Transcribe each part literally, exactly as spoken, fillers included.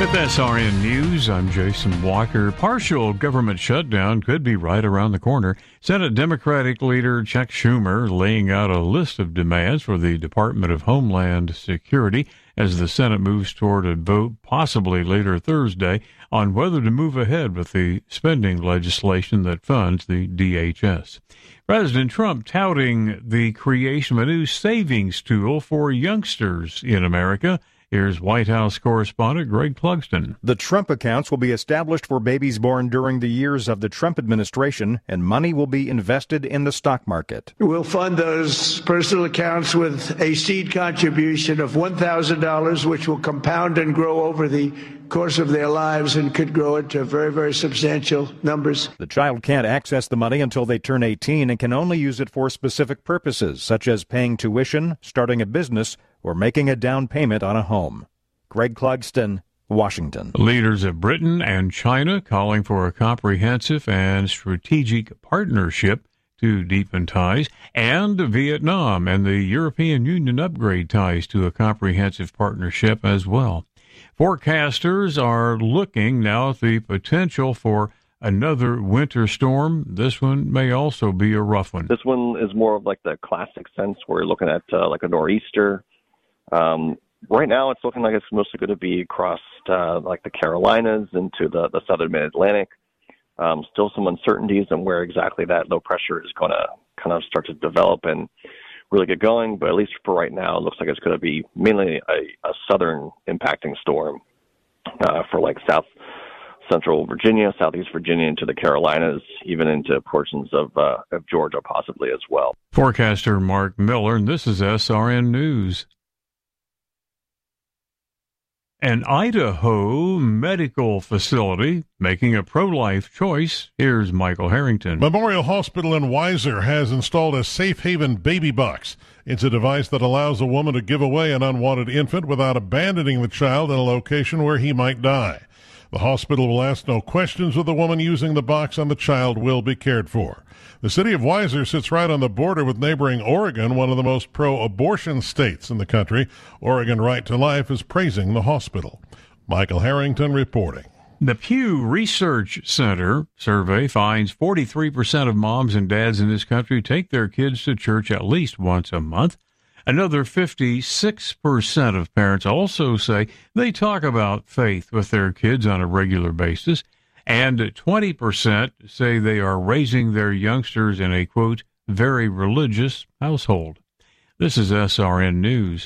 With S R N News, I'm Jason Walker. Partial government shutdown could be right around the corner. Senate Democratic leader Chuck Schumer laying out a list of demands for the Department of Homeland Security as the Senate moves toward a vote possibly later Thursday on whether to move ahead with the spending legislation that funds the D H S. President Trump touting the creation of a new savings tool for youngsters in America. Here's White House correspondent Greg Clugston. The Trump accounts will be established for babies born during the years of the Trump administration, and money will be invested in the stock market. We'll fund those personal accounts with a seed contribution of one thousand dollars, which will compound and grow over the course of their lives and could grow into very, very substantial numbers. The child can't access the money until they turn eighteen and can only use it for specific purposes, such as paying tuition, starting a business, or making a down payment on a home. Greg Clugston, Washington. Leaders of Britain and China calling for a comprehensive and strategic partnership to deepen ties, and Vietnam and the European Union upgrade ties to a comprehensive partnership as well. Forecasters are looking now at the potential for another winter storm. This one may also be a rough one. This one is more of like the classic sense where you're looking at uh, like a nor'easter. Um, right now, it's looking like it's mostly going to be across uh, like the Carolinas into the, the southern mid-Atlantic. Um, still some uncertainties on where exactly that low pressure is going to kind of start to develop and really get going. But at least for right now, it looks like it's going to be mainly a, a southern impacting storm uh, for like south central Virginia, southeast Virginia into the Carolinas, even into portions of, uh, of Georgia possibly as well. Forecaster Mark Miller, and this is S R N News. An Idaho medical facility making a pro-life choice. Here's Michael Harrington. Memorial Hospital in Weiser has installed a Safe Haven baby box. It's a device that allows a woman to give away an unwanted infant without abandoning the child in a location where he might die. The hospital will ask no questions of the woman using the box, and the child will be cared for. The city of Weiser sits right on the border with neighboring Oregon, one of the most pro-abortion states in the country. Oregon Right to Life is praising the hospital. Michael Harrington reporting. The Pew Research Center survey finds forty-three percent of moms and dads in this country take their kids to church at least once a month. Another fifty-six percent of parents also say they talk about faith with their kids on a regular basis, and twenty percent say they are raising their youngsters in a, quote, very religious household. This is S R N News.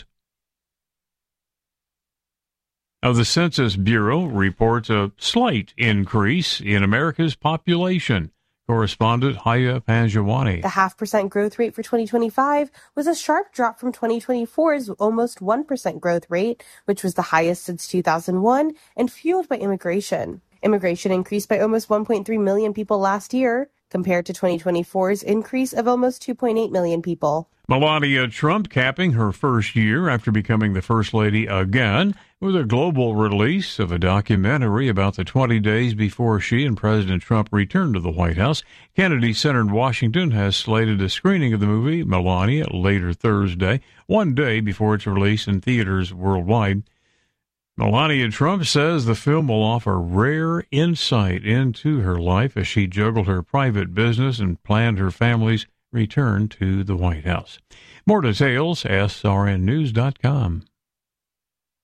Now, the Census Bureau reports a slight increase in America's population. Correspondent Haya Panjwani. The half percent growth rate for twenty twenty-five was a sharp drop from twenty twenty-four's almost one percent growth rate, which was the highest since two thousand one, and fueled by immigration. Immigration increased by almost one point three million people last year, compared to twenty twenty-four's increase of almost two point eight million people. Melania Trump capping her first year after becoming the First Lady again with a global release of a documentary about the twenty days before she and President Trump returned to the White House. Kennedy Center in Washington has slated a screening of the movie Melania later Thursday, one day before its release in theaters worldwide. Melania Trump says the film will offer rare insight into her life as she juggled her private business and planned her family's return to the White House. More details, S R N news dot com.